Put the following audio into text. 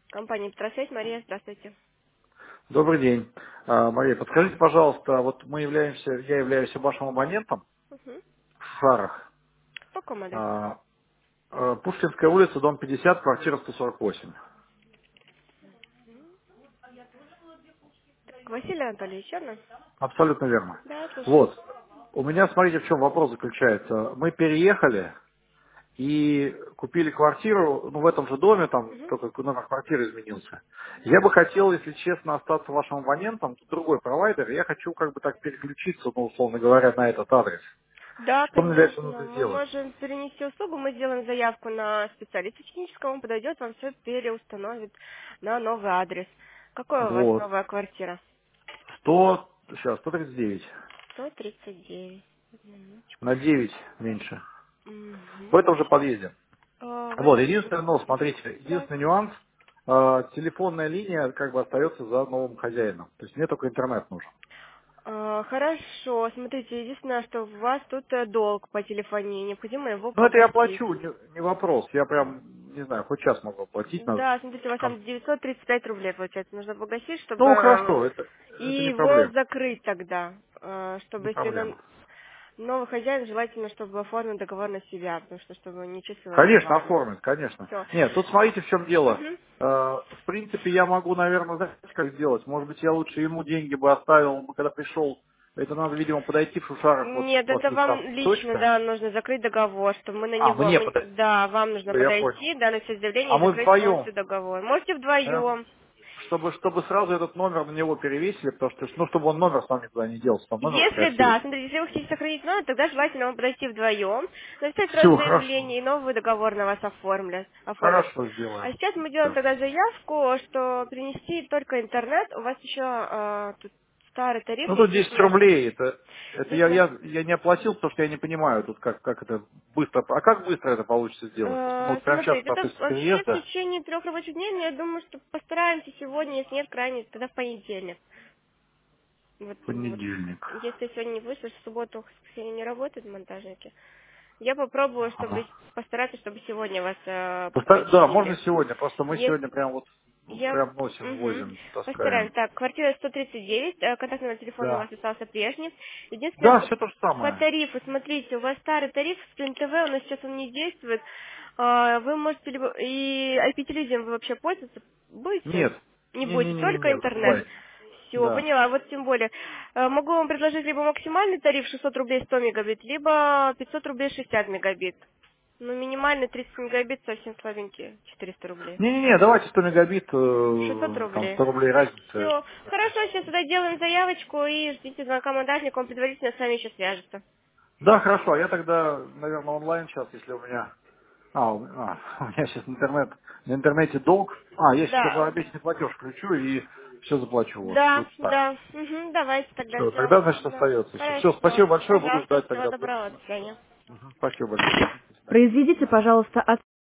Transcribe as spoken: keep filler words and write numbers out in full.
Компания Петросвязь, Мария, здравствуйте. Добрый день. А, Мария, подскажите, пожалуйста, вот мы являемся, я являюсь вашим абонентом Угу. в Шарах. По какому адресу? А, а, Пушкинская улица, дом пятьдесят, квартира сто сорок восемь. Так, Василий Анатольевич, верно? Абсолютно верно. Да, слушаю. Вот. У меня, смотрите, в чем вопрос заключается. Мы переехали и купили квартиру, ну, в этом же доме, там Угу. только номер квартиры изменился. Я бы хотел, если честно, остаться вашим абонентом, тут другой провайдер, и я хочу как бы так переключиться, ну, условно говоря, на этот адрес. Да, Что мне для этого конечно. нужно Мы сделать? можем перенести услугу, мы сделаем заявку на специалиста технического, он подойдет, вам все переустановит на новый адрес. Какая у вас Вот. новая квартира? сто, сейчас, сто тридцать девять. сто тридцать девять. Одну минуточку. На девять меньше. В Угу. этом же подъезде. А, в Вот, этом же единственное, ну, смотрите, подъезде. Да. единственный нюанс, э, телефонная линия как бы остается за новым хозяином. То есть мне только интернет нужен. А, хорошо, смотрите, единственное, что у вас тут э, долг по телефонии, необходимо его Ну, это я погасить. оплачу, не, не вопрос. Я прям, не знаю, хоть час могу оплатить. На... Да, смотрите, у вас кон- там девятьсот тридцать пять рублей, получается, нужно погасить, чтобы Ну, э, хорошо, это, и это не его проблема. закрыть тогда, э, Не чтобы если на- проблема. новый хозяин, желательно, чтобы оформил договор на себя, потому что чтобы не числилось за Конечно, вами. оформят, конечно. Все. Нет, тут смотрите, в чем дело. Угу. Э, В принципе, я могу, наверное, знаете, как сделать. Может быть, я лучше ему деньги бы оставил, он бы когда пришел. Это надо, видимо, подойти в Шушарах. Вот Нет, у вас это есть вам там лично, точка. да, нужно закрыть договор, чтобы мы на А, него, мне мы- подойти. да, вам нужно Я понял. подойти, да, написать заявление А и мы закрыть вдвоем, полностью договор. Можете да? вдвоем. Чтобы, чтобы сразу этот номер на него перевесили, потому что, ну, чтобы он номер сам никуда не делся. Там номер, Если скорее всего, да, есть. смотрите, если вы хотите сохранить номер, тогда желательно вам подойти вдвоем, написать сразу Все, хорошо. заявление, и новый договор на вас оформлят. оформят. Хорошо, А сделаем. сейчас мы делаем Да. тогда заявку, что принести только интернет. У вас еще а, тут старый тариф, Ну, тут если десять не ошибаюсь. рублей, это, это я, Если, я, я не оплатил, потому что я не понимаю тут, как, как это быстро, а как быстро это получится сделать? Просто, ну, э, вот прямо сейчас, смотрите, по это после вообще в переезда, течение трех рабочих дней, но я думаю, что постараемся сегодня, если нет, крайне, тогда в понедельник. Вот, вот. понедельник. Если сегодня не вышло, в субботу, в воскресенье не работают монтажники. Я попробую, чтобы Ага. постараться, чтобы сегодня вас э, Поста- Да, можно починили. сегодня, просто мы Есть, сегодня прям вот, ну, я, прям носим, угу. возим, Постараемся. таскаем. Так, квартира сто тридцать девять, э, контактный номер телефона у Да. вас остался прежний. Единственное, Да, по, все то же по самое. тарифу, смотрите, у вас старый тариф Sprint ти ви, у нас сейчас он не действует. А, Вы можете либо, и ай пи-телевизором вы вообще пользоваться будете? Нет. Не будете, только Не-не-не-не, интернет. забывайте. Все, Да. поняла. Вот тем более. Э, Могу вам предложить либо максимальный тариф шестьсот рублей сто мегабит, либо пятьсот рублей шестьдесят мегабит. Ну, минимальный тридцать мегабит совсем слабенький, четыреста рублей. Не-не-не, давайте сто мегабит, шестьсот э, там рублей. сто рублей разница. Все. Хорошо, сейчас тогда делаем заявочку и ждите звонка монтажника, он предварительно с вами еще свяжется. Да, хорошо, а я тогда, наверное, онлайн сейчас, если у меня... А, у, а, у меня сейчас интернет, на интернете долг. А, я сейчас Да. обещанный платеж включу и все заплачу у вас. Да, Лучше так. да. Угу, давайте тогда Все, сделаем. тогда, значит, Да. остается все. Все, Хорошо. спасибо большое, буду Пожалуйста, ждать всего тогда. доброго. До свидания. Мгм, спасибо большое. Мгм, до свидания. Произведите, пожалуйста,